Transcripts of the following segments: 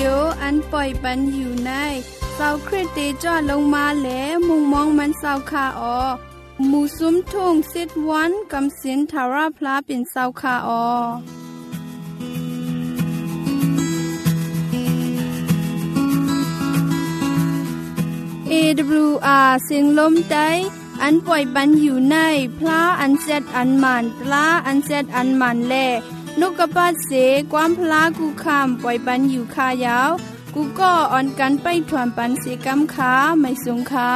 โออันปล่อยปันอยู่ในเศร้าคริสเตจอดลงมาแหลมุงมองมันเศร้าคาออหมู่ซุ้มทุ่งซิดวันกำสินทาราพลาเป็นเศร้าคาออAWR เสียงลมใจอันปล่อยปันอยู่ในพระอันเซตอันมันตลาอันเซตอันมันแลนกกระปาเสความพลากูคำปล่อยปันอยู่คายาวกูก็อ่อนกันไปถวนปันเสกำขาไม่สงขา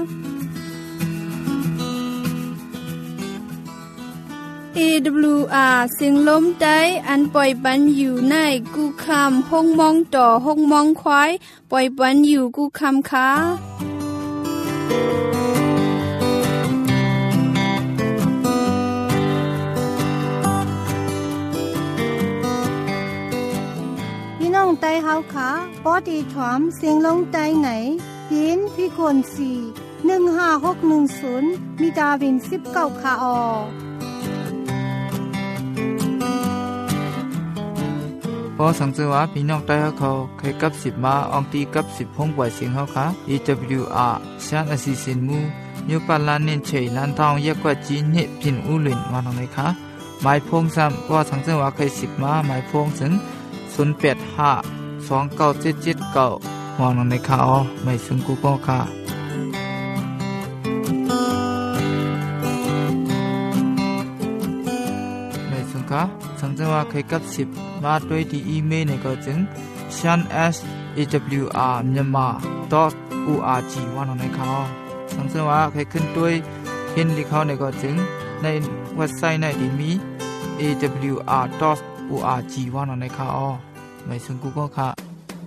AWR เสียงลมใจอันปล่อยปันอยู่ในกูคำห้องมองต่อห้องมองควายปล่อยปันอยู่กูคำขาน้องไต้เฮาขาปอดีถวมเสียงลงไต้ไหนปีนพี่คน4156110มีดาวิน19ค่ะออพอสังเกตว่าพี่น้องไต้เขาเคยกับ10มาอองตีกับ10ห้องปล่อยเสียงเฮาค่ะ AWR ชานอสิสินมูยูปาลานเนนเฉยลันทองยกว่าจีนเนพินอูหลินมาตรงไหนคะหมายพงซ้ำพอสังเกตว่าเคย10มาหมายพงถึง085 2977มองลงในข่าวไม่ซึ่งกูก็ค่ะไม่ซึ่งค่ะสังเกตว่าเคยกับ10มาด้วยที่อีเมลในก็จึง shan@awr.myanmar.org ว่าลงในข่าวสังเกตว่าเคยขึ้นด้วยเห็นลิข่าวในก็จึงในเว็บไซต์ในที่มี awr.org ว่าลงในข่าวไม่ซึ่งกูก็ค่ะ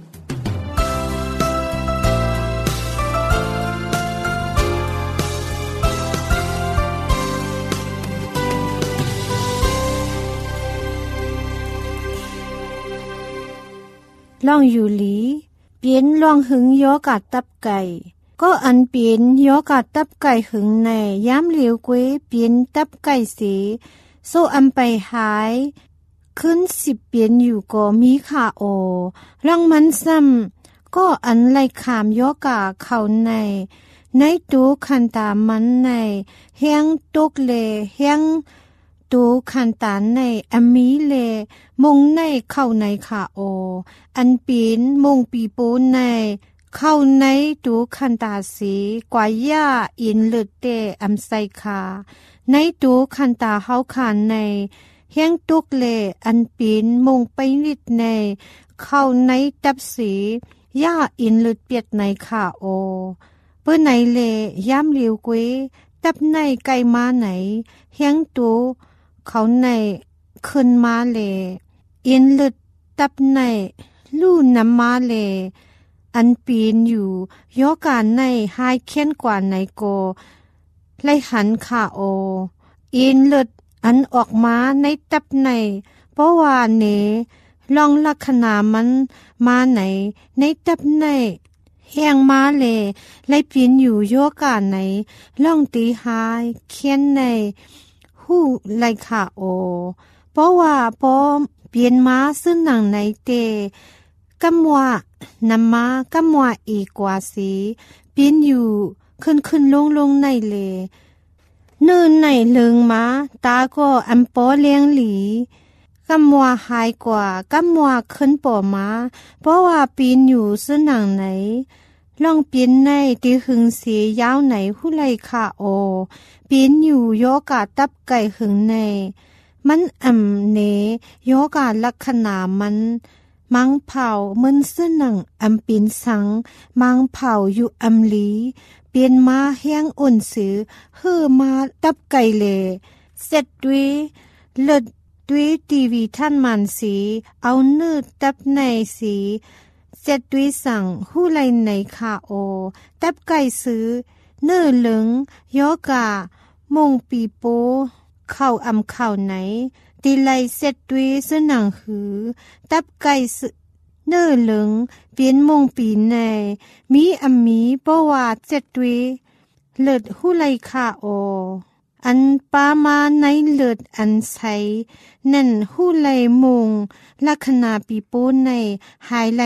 ล่องอยู่หลีเปลี่ยนล่องหึงยอกาดตับไก่ก็อันเปลี่ยนยอกาดตับไก่หึงในย้ำเหลียวกวยเปลี่ยนตับไก่สีโซอันไปหายขึ้น10เปลี่ยนอยู่ก็มีค่าโอร่องมันซ้ำก็อันไล่ขามยอกาเข้าในตูคันตามันในเฮียงตุกเลเฮียงตูคันตาในอมีเลมงในเข้าในค่าโออันปีนมงปีปูในเข้าในตูคันตาสีกว่าย่าอินเลือดเตอำไซคาในตูคันตาเฮาคานในเฮียงตุกเลอันปีนมงไปนิดในเข้าในตับสีย่าอินเลือดเปียดในค่าโอเปิ้นไหนเลย้ำเหลียวกวยตับในไก่มาไหนเฮียงตูเขาในขึ้นมาเลอินเลือดตับในลู่น้ำมาเลอันปีนอยู่ยอการในหายเค้นกว่าในโกไล่หันค่าโออินเลือดอันออกมาในตับในเพราะว่าเนลองลักษณะมันมาไหนในตับในแห้งมาเลไล่ปีนอยู่ยอการไหนล่องตีหายเค้นในหู้ไล่ค่าโอเพราะว่าพอเปลี่ยนมาซึ่งหนังในเตกำว่านำมากำว่าอีกกว่าสีเปลี่ยนอยู่ขึ้นลงในเลเนินในเลิงมาตาก็อันปอเลี้ยงหลีกำว่าหายกว่ากำว่าขึ้นป่อมาเพราะว่าปีนอยู่ซึ่งหนังไหนลองปีนในตีหึงสียาวไหนผู้ไล่ค่าโอปีนอยู่ยอกาตับไก่หึงในมันเนยอกาลักษณะมันมังเผามึนซึ่งหนังปีนสังมังเผาอยู่ลีเปลี่ยนมาแห้งอ่อนสือเฮือมาตับไก่เลเสร็จด้วยเลิศด้วยทีวีท่านมันสีเอาเนื้อตับในสีเสร็จด้วยสั่งหู้ไลในคาโอตับไก่ซื้อเนื้อเหลืองยอกามงปีโปเข้าเข้าไหนตีไลเสร็จด้วยซึ่งหนังหือตับไก่เนื้อเหลืองเปลี่ยนมงปีในมีมีเพราะว่าเสร็จด้วยเลิศหู้ไลคาโออันปามาในเลิศอันใสนั่นหู้ไลมงลักษณะปีโป้ในหายไหล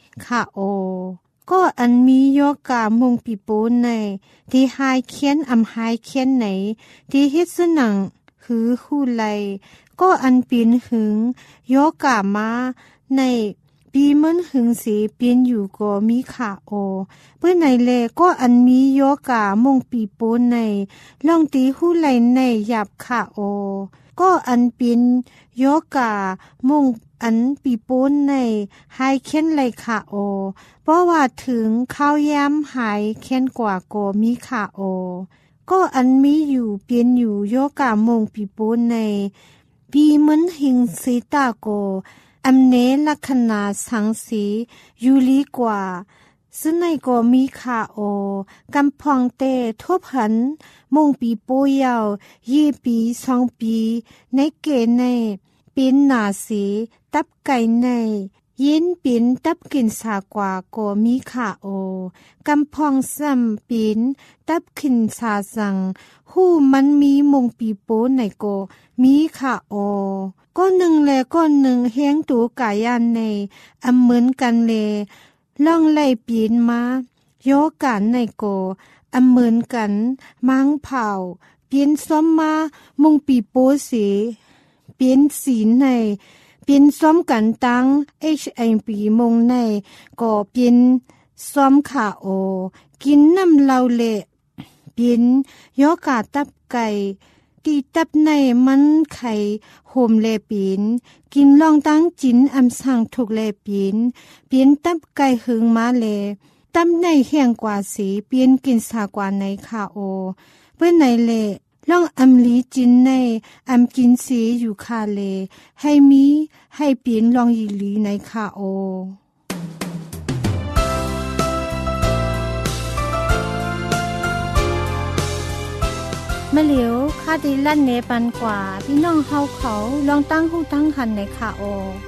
ค่ะโอก็อันมีโยกามุงปีปูในที่หายเขียนอำหายเขียนไหนที่เฮ็ดสนังหือคู่ไลก็อันปีนหึงโยกามาในปีมันหึงสีเปลี่ยนอยู่ก็มีค่ะโอเพื่อในเลก็อันมีโยกามงปีปูในลองตีหูไหลในหยับค่ะโอก็อันเป็นโยกามงอันปีปูในหายเค้นไหลค่ะโอเพราะว่าถึงข้าวย้ำหายเค้นกว่าก็มีค่ะโอก็อันมีอยู่เปลี่ยนอยู่โยกามงปีปูในปีมันหึงสีตาโกอำเนลักษณะสังสียูลีกว่าซึ่งในก็มีค่าโอกำพองเตทบหันมงปีโปยาว2 ปี2 ปีในเกในเป็นหนาสีตับไก่ในยินเป็นตับกินสากว่าก็มีค่าโอกำพองซ้ำเป็นตับกินสาสังหู้มันมีมงปีโปในก็มีค่าโอก็หนึ่งและก็หนึ่งเฮียงตูกายันในอำเหมือนกันเลล่องไล่ปีนมาโยกันในโกอำเหมือนกันมังเผาเปลี่ยนซ้อมมามุงปีโปสีเปลี่ยนสีในเปลี่ยนซ้อมกันตั้ง HMP มงในก็เปลี่ยนซ้อมขาโอกินน้ำเหล้าเละเปลี่ยนโยกาตับไก่ตีตับในมันไข่โหมเลปีนกินลองตั้งจินอำสั่งถูกเลปีนเปลี่ยนตับไก่หึงมาเลตับในแห้งกว่าสีเปลี่ยนกินสากว่าในค่ะโอเพื่อในเลลองอำลีจินในอำกินสีอยู่ค่ะเลให้มีให้เปลี่ยนลองยีลีในค่ะโอมะเหลียวคาดีลั่นเนปันกว่าพี่น้องเฮาเขาลองตั้งหูตั้งหันในค่ะโอ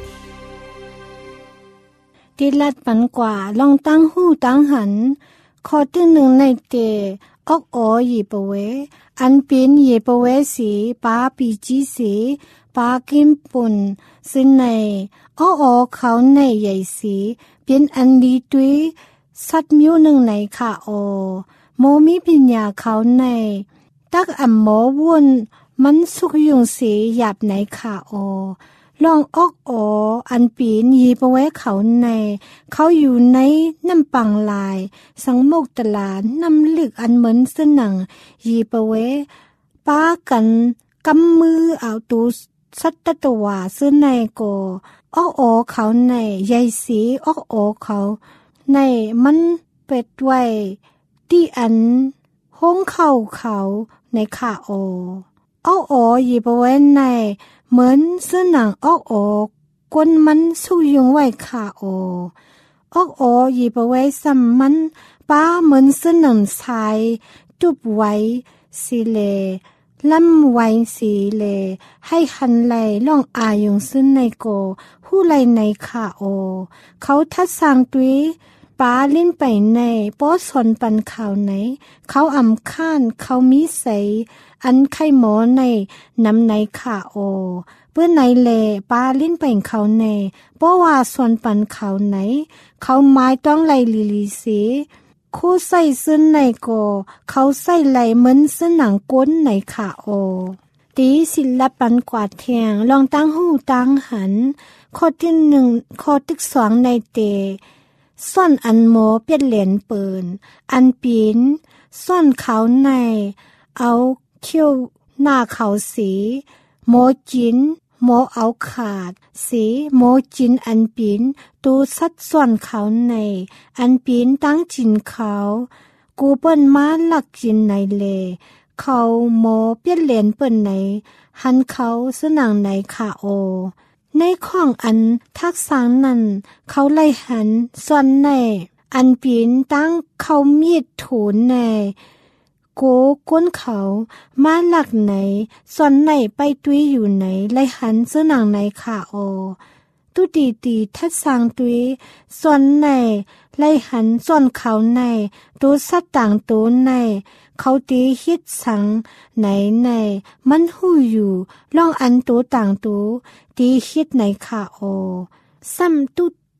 ดีลัดปันกว่าลองตั้งหูตั้งหันข้อที่หนึ่งในเตออกอหยีปะเวอันเป็นหยีปะเวสีปาปีจีสีปากิมปุ่นซึ่งในอเขาในใหญ่สีเป็นอันดีตุยสัตว์มิวหนึ่งในค่ะโอโมมีปัญญาเขาในตักอ่ำหมอวุ่นมันสุกยุงสีหยาบในขาโอลองออกอันปีนยีปะไว้เขาในเขาอยู่ในน้ำปังลายสังโมกตลาดน้ำลึกอันเหมือนสนังยีปะไว้ป้ากันกำมือเอาตูสัตตวาซึ่งในโกออกเขาในใหญ่สีออกเขาในมันเป็ดไว้ที่อันห้องเขาในขาโอยีบไว้ในเหมือนเสื้อหนังกวนมันสู้ยุงไว้ขาโอยีบไว้ซ้ำมันป้าเหมือนเสื้อหนังชายตุบไว้สีเลล่ำไว้สีเลให้หันไหลล่องอายงซึ่งในโกผู้ไหลในขาโอเขาทัดสร้างตุยป้าลิ้นไปในป้อสอนปันข่าวไหนเขาอำข้านเขามีใสอันไข่หมอในน้ำในขาโอเพื่อในเลป้าลิ้นไปเขาในป้อว่าสอนปันข่าวไหนเขาไม้ต้องไหลลีสีคู่ใส่ซึ่งในโกเขาใส่ไหลเหมือนเสื้อหนังก้นในขาโอตีศิลปันกวาดแทงลองตั้งหูตั้งหันข้อที่หนึ่งข้อที่สองในเตซ่อนอันโมเปียนเหรียญเปินอันปีนซ่อนเขาในเอาเขี้ยวหน้าเขาสีโมจินโมเอาขาดสีโมจินอันปีนตูสัดซ่อนเขาในอันปีนตั้งจินเขากูเปิ้นมาหลักจินในเลเขาโมเปียนเหรียญเปินในหันเขาสนังในขาโอในข้องอันทักษะนั้นเขาไล่หันส่วนในอันปีนตั้งเขามีดถูนในโกก้นเขามาหลักไหนส่วนไหนไปตุยอยู่ไหนไล่หันเสื้อหนังในขาโอตุตีทัดสางตุยส่วนไหนไล่หันส่วนเขาในตูสัตต่างตูในเขาตีฮิตสังไหนมันหูอยู่ล่องอันตูต่างตูตีฮิตในขาโอซ้ำตุ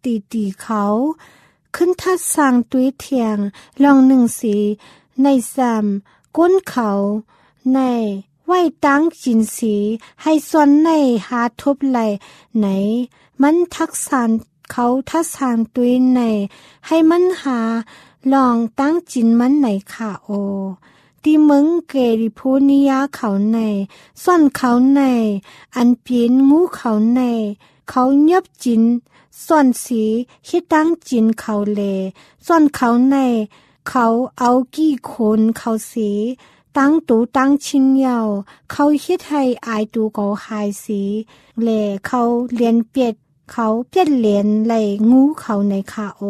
ตีเขาขึ้นทัดสร้างตุ้ยเทียงลองหนึ่งสีในซ้ำก้นเขาในไว้ตั้งจินสีให้ส่วนในหาทุบไหลไหนมันทักษานเขาทัดสร้างตุ้ยในให้มันหาลองตั้งจินมันไหนค่ะโอที่มึงเกริพูนิยาเขาในซ่อนเขาในอันเปลี่ยนงูเขาในเขาเงียบจินซ่อนสีคิดตั้งจินเขาเลซ่อนเขาในเขาเอากี่คนเขาสีตั้งตูตั้งชินยาวเขาคิดให้อายตูเขาหายสีเลเขาเลียนเปียดเขาเปียดเลียนไหลงูเขาในค่ะโอ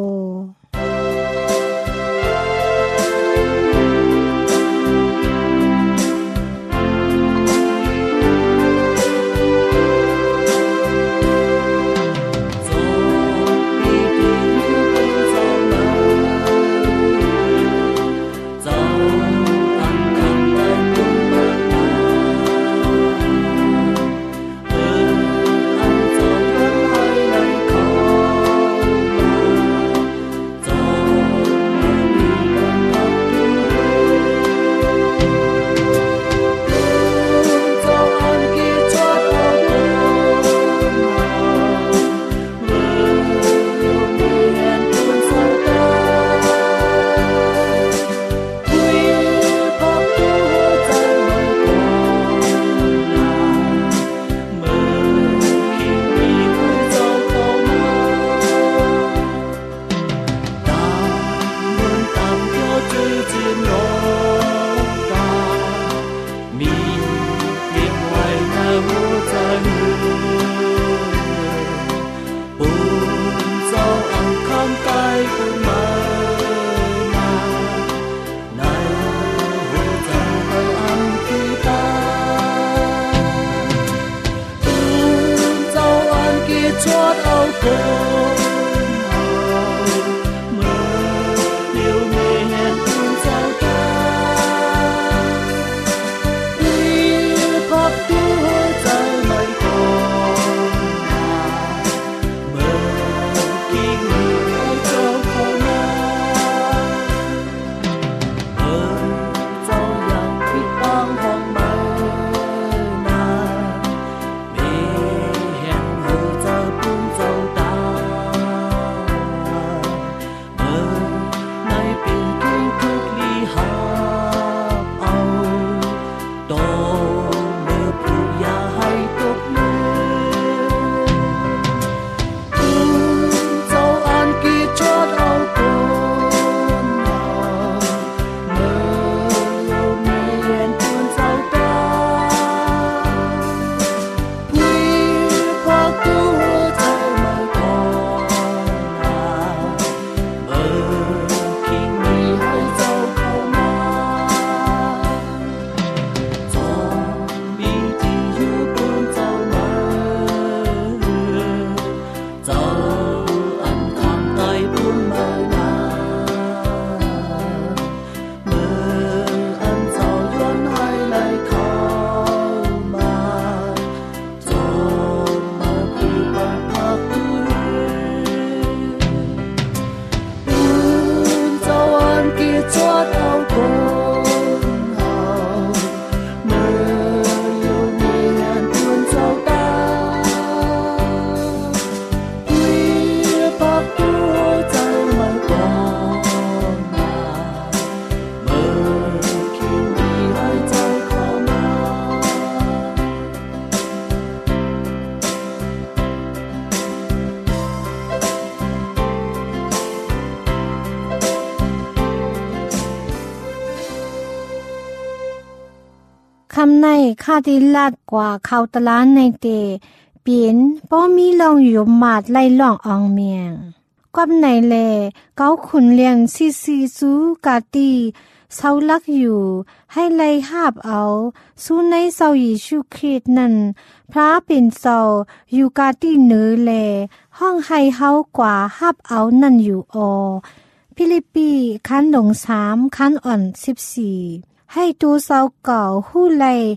คำในคาดิลาดกว่าเขาตลาดในเตเปลี่ยนป้อมีลองอยู่มาดไล่ล่องอองเมียงกับในแลเก้าขุนเลียงซีซูกาตีเศร้าลักอยู่ให้ไล่หาบเอาสู้ในเศร้ายิชูคริสนั่นพระเป็นเศร้าอยู่กาตีเนื้อแลห้องให้เฮากว่าหาบเอานั่นอยู่อฟิลิปปีคันหลง3คันอ่อน14ให้ตูเศร้าเก่าหู้ไล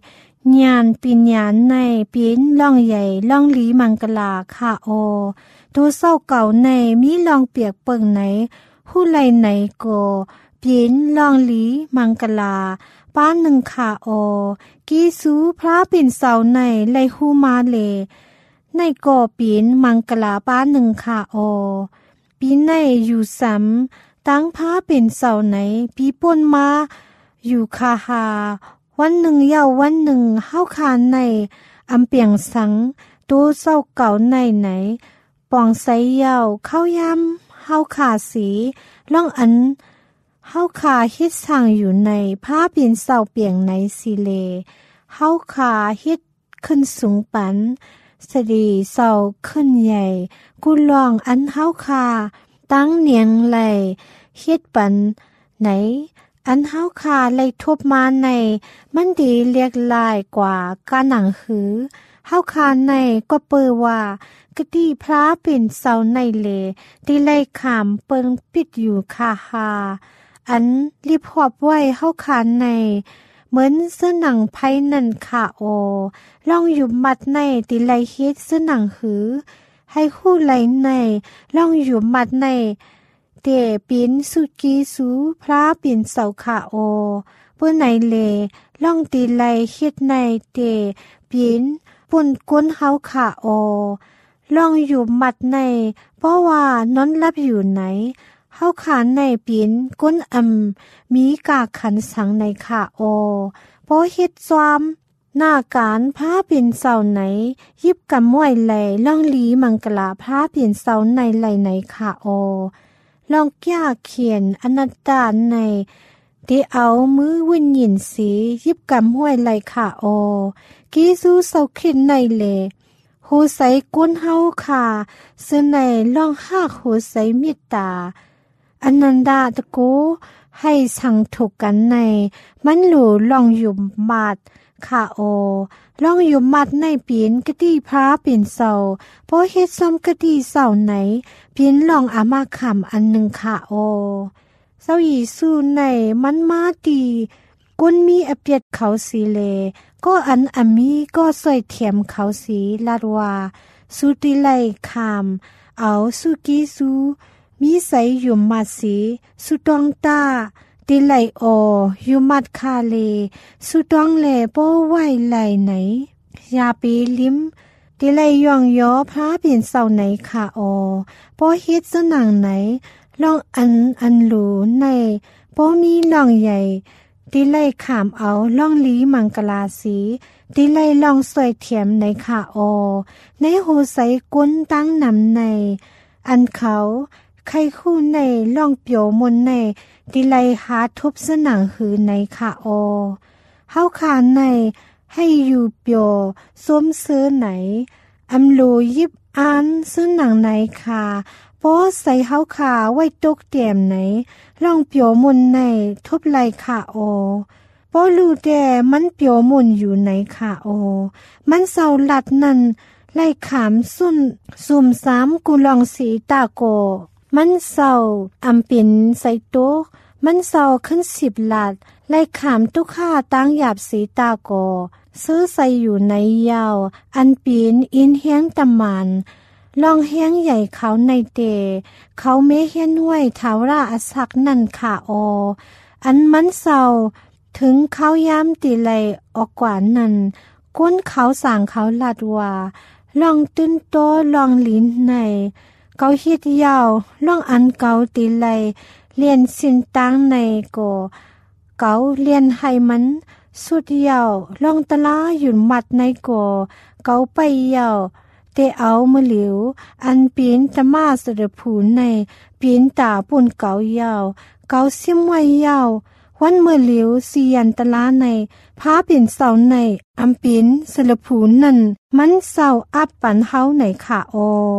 ญาณปิญญาณในปีนล่องใหญ่ล่องหลีมังกลาค่ะโอตัวเศร้าเก่าในมีลองเปียกเปิงไหนผู้ไหลไหนก็ปีนล่องหลีมังกลาป้าหนึ่งค่ะโอกีสูพระปิ่นเสาในไลหูมาเลในก่อปีนมังกลาป้าหนึ่งค่ะโอปีในอยู่ซ้ำตั้งพระปิ่นเสาไหนปีป่นมาอยู่คาหาวันหนึ่งเย้าวันหนึ่งเฮาคานในอำเปียงสังตัวเศร้าเก่าในไหนปองไสเย้าเข้ายำเฮาขาสีล่องอันเฮาขาเฮ็ดสร้างอยู่ในผ้าปีนเศร้าเปียงในสิเลเฮาขาเฮ็ดขึ้นสูงปันสดีเศร้าขึ้นใหญ่กุลองอันเฮาขาตั้งเนียงไหลเฮ็ดปันไหนอันเฮาคาไล่ทบมาในมันดีเรียกลายกว่าการหนังหือเฮาคาในก็เปิดว่ากะดีพระเป็นเสาในเลที่ไล่ขามเปิงปิดอยู่คาหาอันรีบหอบไว้เฮาคาในเหมือนเสื้อหนังไพ่นั่นค่ะโอลองอยู่มัดในที่ไล่เฮ็ดเสื้อหนังหือให้คู่ไล่ในลองอยู่มัดในเตปินสุกีสูพระปินเสาขาโอเปื้อไหนเลล่องตีไลเฮ็ดในเตปินปุ่นก้นเฮาขาโอล่องอยู่มัดในเพราะว่านอนรับอยู่ไหนเฮาขาในปินก้นมีกาขันสังในขาโอเพราะเฮ็ดซอมหน้าการพระปินเสาไหนยิบกำมวยไหลล่องลีมังกลาพระปินเสาในไหลไหนขาโอลองแก้เขียนอนัตตาในที่เอามือวิญญินสียิบกำห้วยไหลขาโอกีซูเศร้าขินในเลหูใสก้นเฮาขาเสื้อในล่องหากหูใสมิตาอนันดาตะโกให้สั่งถูกกันในมันหลู่ลองอยู่มาดขาโอล่องอยู่มัดในปีนกะดีพระปีนเสาเพราะเฮ็ดซ้อมกะดีเสาไหนปีนลองอามาขำอันหนึ่งขาโอเศร้ายีสู้ในมันมาดีกุนมีอเปียดเขาสีเลก็อันอมีก็สวยเทียมเขาสีลาดว่าสุติไลคามเอาสุกีสูมีใสอยู่มัดสีสุตองตาติไลโอยูมัดคาเลสุดองเลโปไว้ไหลไหนยาปีลิมติไลยองยอพระเปลี่ยนเสาไหนค่ะโอโปเฮ็ดสนังไหนลองอันหลูในโปมีลองใหญ่ติไลขามเอาลองลีมังกลาสีติไลลองสวยเทียมในค่ะโอในโหใสก้นตั้งนำในอันเขาใครคู่ในล่องเปียวมนในดิไลหาทุบสนังหือในค่ะโอเฮาคานในให้อยู่เปียวส้มเสื้อไหนอำโลยิบอันซื้อหนังไหนค่ะเพราะใส่เฮาขาไว้ตกเตียมไหนล่องเปียวมนในทุบไหลค่ะโอเพราะลูแต่มันเปียวมนอยู่ไหนค่ะโอมันเศร้าหลัดนั่นไล่ขามสุ่มสามกุลองสีตาโกมันเศร้าอำปินใส่โต๊ะมันเศร้าขึ้น10 ลัดไล่ขามตุค่าตั้งหยาบสีตาโกซื้อใส่อยู่ในยาวอันปีนอินเฮียงตำมันลองเฮียงใหญ่เขาในเตเขาเมเฮียนห้วยทาวราอสักนั่นค่ะโออันมันเศร้าถึงเขาย้ำตีไลออกกว่านั้นก้นเขาสั่งเขาลัดว่าลองตื้นโตลองลิ้นในเกาเฮ็ดยาวล่องอันเกาตีไลเลียนสินตังในโกเกาเลียนให้มันสุดยาวล่องตะลาหยุ่นมัดในโกเกาไปยาวเตเอามือเหลียวอันปีนตะมาสระผูในปีนตาปุ่นเกายาวเกาซิมไว้ยาววันมือเหลียวเสียนตะลาในพาปีนเสาในอำปีนสระผูนั่นมันเศร้าอับปันเฮาในค่ะโอ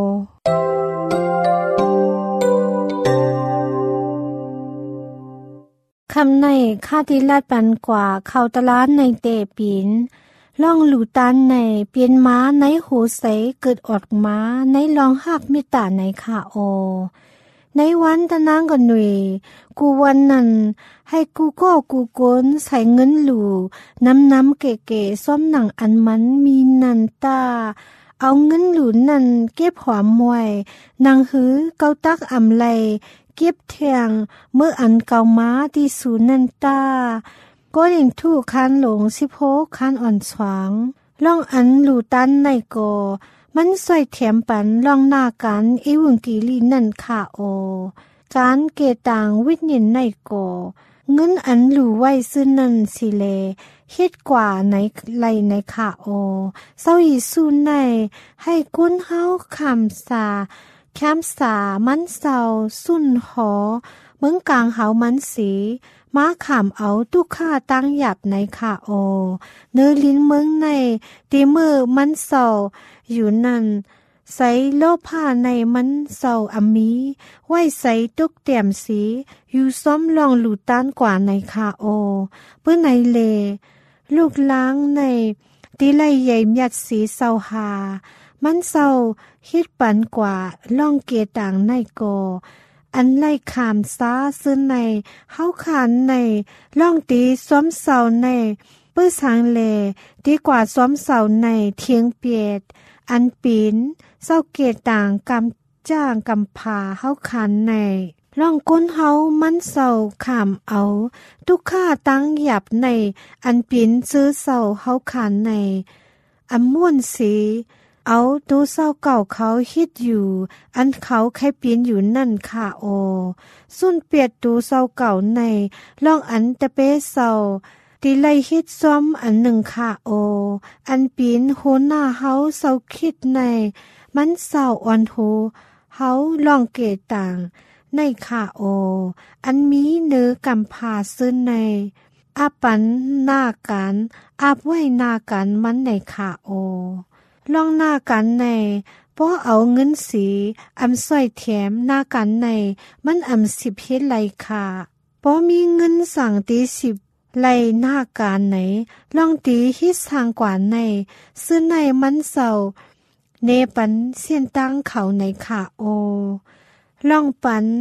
คำในค่าที่ลาดปันกว่าเขาตะล้านในเตปีนล่องหลูตันในเปลี่ยนม้าในหูใสเกิดออกม้าในลองหักมิตาในค่ะโอในวันตะนางกันหน่วยกูวันนั้นให้กูก็กูโกนใส่เงินหลู่น้ำเก๋ๆซ้อมหนังอันมันมีนันตาเอาเงินหลู่นั่นเก็บหอมมวยนางหือเกาตักอำไลเก็บเทียงเมื่ออันเกาม้าที่สูนันตาก็เล่งทู่คันหลง16คันอ่อนสวางล่องอันหลู่ตันในกอมันใส่แถมปันล่องหน้ากันวุ่งกีลีนั่นค่ะโอการเกต่างวิญญาณในกอเงินอันหลู่ไว้ซื้อนั่นสิเลเฮ็ดกว่าในไหลในค่ะโอเศร้าอีสู้ในให้กุ้นเฮาคำสาแคมสามันเศร้าสุ่นหอเมืองกลางเฮามันสีมาขามเอาตุค่าตั้งหยับในค่ะโอเนื้อลิ้นเมืองในตีมือมันเศร้าอยู่นั่นใส่โลผ้าในมันเศร้าอมีไว้ใส่ตุกเตี่ยมสีอยู่ซ้อมลองหลู่ต้านกว่าในค่ะโอเพื่อในเลลูกล้างในตีไลใหญ่ยัดสีเศร้าหามันเศร้าฮิดปันกว่าล่องเกต่างในกออันไล่ขามซ้าซื้อในเฮาขานในล่องตีซ้อมเศร้าในเปื้อสางเลดีกว่าซ้อมเศร้าในเทียงเปียดอันปีนเศร้าเกต่างกำจ้างกำพาเฮาขานในล่องก้นเฮามันเศร้าขามเอาทุกค่าตั้งหยับในอันปีนซื้อเศร้าเฮาขานในอันม่วนสีเอาตู้เศร้าเก่าเขาฮิตอยู่อันเขาใครปีนอยู่นั่นค่ะโอสุ่นเปียดตู้เศร้าเก่าในล่องอันตะเปเศร้าตีไลฮิตซ้อมอันหนึ่งค่ะโออันปีนโหหน้าเฮาเศร้าคิดในมันเศร้าอ่อนหูเฮาล่องเกต่างในค่ะโออันมีเนื้อกำพาซื้อในอาปันหน้ากันอาบไว้หน้ากันมันในค่ะโอล่องหน้ากันในเพราะเอาเงินสีอำสร้อยแถมหน้ากันในมันอำ10เฮ็ดไหลค่ะเพราะมีเงินสั่งตี10ไหลหน้ากันไหนล่องตีฮิตทางกว่าในซื้อในมันเศร้าเนปันเสียนตั้งเขาในค่ะโอล่องปัน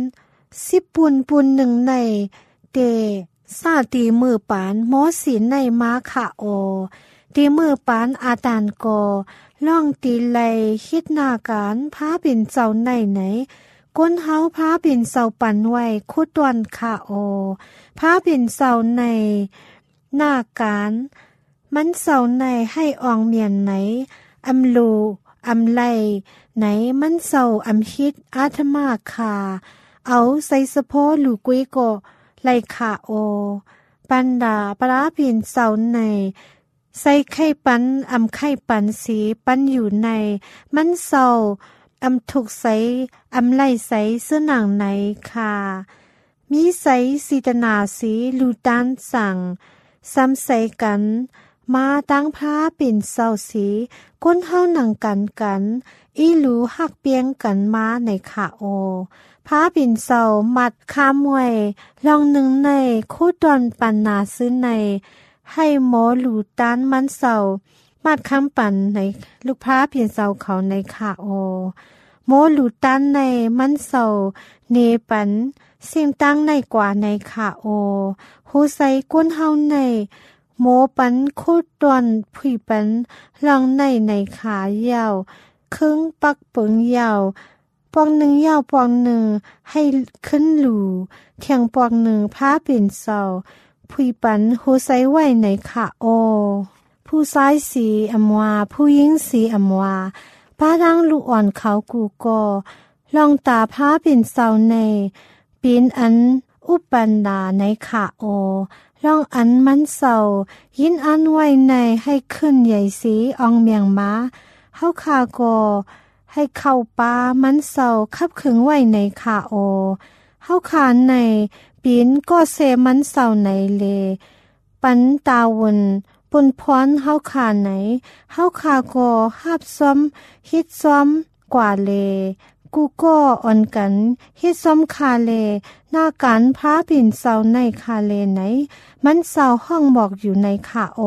10ปูนหนึ่งในเตซาตีมือปานหมอศีลในม้าค่ะโอตีมือปานอาตานกอล่องตีไลคิดหน้าการพาเป็นเจ้าในไหนก้นเฮาพาเป็นเจ้าปันไว้คุดตวนค่ะโอพาเป็นเจ้าในหน้าการมันเจ้าในให้อองเมียนไหนอำลูอำไลไหนมันเจ้าอำฮิตอาธมาค่ะเอาใส่สะโพหลูกุ้ยก็ไลค่ะโอปันดาปราเป็นเจ้าในใส่ไข่ปันอำไข่ปันสีปันอยู่ในมันเศร้าอำถูกใส่อำไล่ใส่เสื้อหนังในค่ะมีใส่สีตนาสีลูตานสั่งซ้ำใส่กันมาตั้งผ้าเป็นเศร้าสีก้นเฮาหนังกันอีหลูหักเปียงกันมาในค่ะโอผ้าเป็นเศร้ามัดคามวยลองหนึ่งในคู่ตอนปันนาซื้อในให้หมอหลูตานมันเศร้ามัดคำปั่นในลูกพระเพียนเศร้าเขาในค่ะโอหมอหลูตานในมันเศร้าเนปันเสียงตั้งในกว่าในค่ะโอหูใส่ก้นเฮาในหมอปันโคตรตอนผุยปันลองในขายาวครึ่งปักปึงยาวปองหนึ่งยาวปองหนึ่งให้ขึ้นหลูเทียงปองหนึ่งพาเป็นเศร้าผุยปันโหไซไว้ในค่ะโอผู้ซ้ายสีอำวาผู้หญิงสีอำวาป้าดังลูกอ่อนเขากูก็ลองตาพาเป็นเศร้าในปีนอันอุปันดาในค่ะโอลองอันมันเศร้ายินอันไว้ในให้ขึ้นใหญ่สีอองเมียงม้าเฮาคากอให้เข้าป้ามันเศร้าคับขึงไว้ในค่ะโอเฮาขานในปีนก็เซมันเศร้าในเลปันตาวนปนพรเฮาขาไหนเฮาคากอฮับซ้อมฮิตซ้อมกว่าเลกูก็อ่อนกันฮิตซ้อมคาเลหน้าการพาปิ่นเศร้าในคาเลไหนมันเศร้าห้องบอกอยู่ในค่ะโอ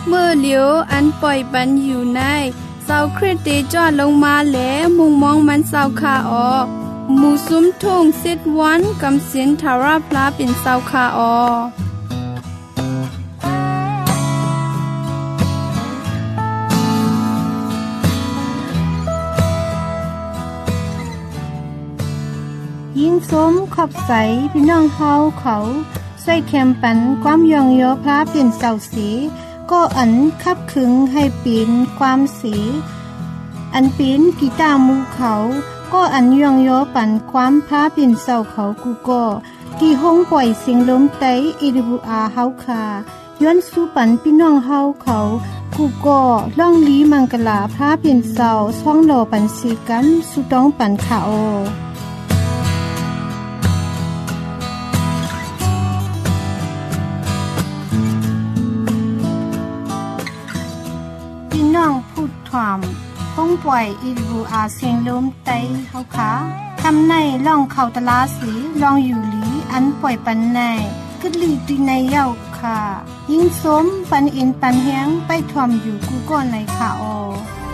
เมื่อเหลียวอันปล่อยปันอยู่ในเสาคริสเตจอดลงมาแหลมุงมองมันเสาคาออหมู่ซุ้มทุ่งสิดวันกำสินทาราพลาเป็นเสาคาออยิ่งสมขอบใสพี่น้องเฮาเขาใส่แคมปันความยองยอพระเป็นเสาสีก็อันคับขึงให้ปีนความสีอันปีนกีตาร์มูเขาก็อันยองยอปันความพระเป็นเสาเขากูก็กี่ห้องปล่อยเสียงลมไตAWRเฮาคาย้อนสู่ปันพี่น้องเฮาเขากูก็ล่องลีมังกลาพระเป็นเสาช่องโลปันสีกันสุต้องปันขาโอน้องพูดถ่อมคงปล่อยAWRเสียงลมไตเฮาขาทำในล่องเข้าตลาสีลองอยู่หลีอันปล่อยปันในกึดลีตีในเย้าค่ะยิ่งสมปันอินปันแฮงไปถ่อมอยู่กูก่อนในค่ะออ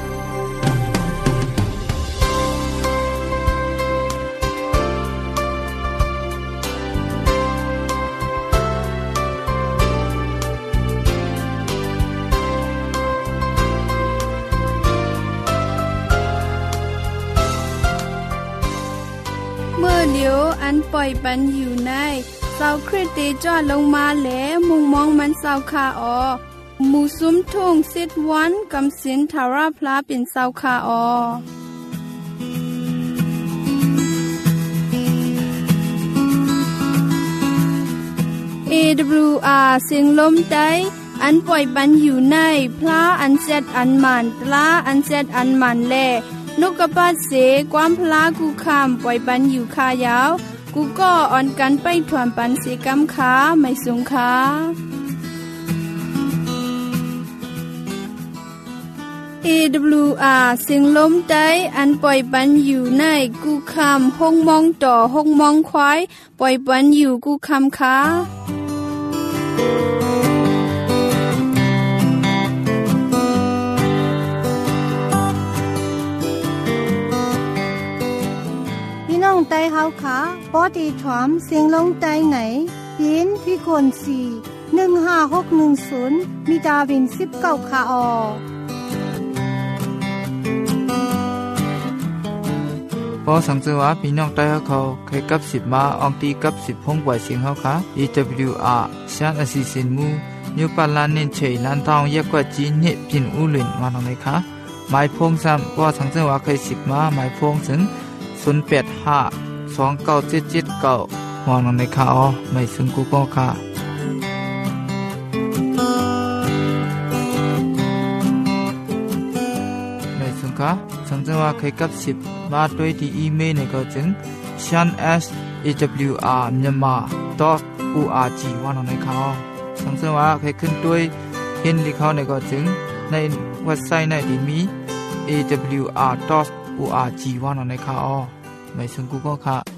เมื่อเหลียวอันปล่อยปันอยู่ในเสาคริสเตจอดลงมาแหลมุงมองมันเสาคาออหมู่ซุ้มทุ่งสิดวันกำสินทาราพลาเป็นเสาคาออAWR เสียงลมไตอันปล่อยปันอยู่ในพระอันเจ็ดอันมันตลาอันเจ็ดอันมันแลนกกระปาดเสความพลากูคำปล่อยปันอยู่คายาวกูก็อ่อนกันไปถ่วมปันเสกำขาไม่สูงขา AWR เสียงลมไตอันปล่อยปันอยู่ในกูคำห้องมองต่อห้องมองควายปล่อยปันอยู่กูคำขาไตเฮาขาปอตีถวมเสียงลงไตไหนปีนพี่คน4 15610มีดาวิน19คาออพอสังเกตว่าพี่น้องไต้เขาเคยกับ10มาอองตีกับ10พงปล่อยเสียงเฮาค่ะ AWR ชาติสิสินมูนิวปาลานเน้นเฉยลันทองแยกกว่าจีนเนี่ยพินอูหลินมาตรงไหนคะหมายพงซ้ำพอสังเกตว่าเคย10มาหมายพงถึง085297779วางลงในข่าวไม่ซึ่งกูก็ค่ะไม่ซึ่งค่ะสังเกตว่าเคยกับ10มาด้วยที่อีเมลในก็จึง shan@awr.myanmar.org วางลงในข่าวสังเกตว่าเคยขึ้นด้วยเห็นที่เขาในก็จึงในเว็บไซต์ในที่มี awr.org วางลงในข่าวไม่ซึ่งกูก็ค่ะ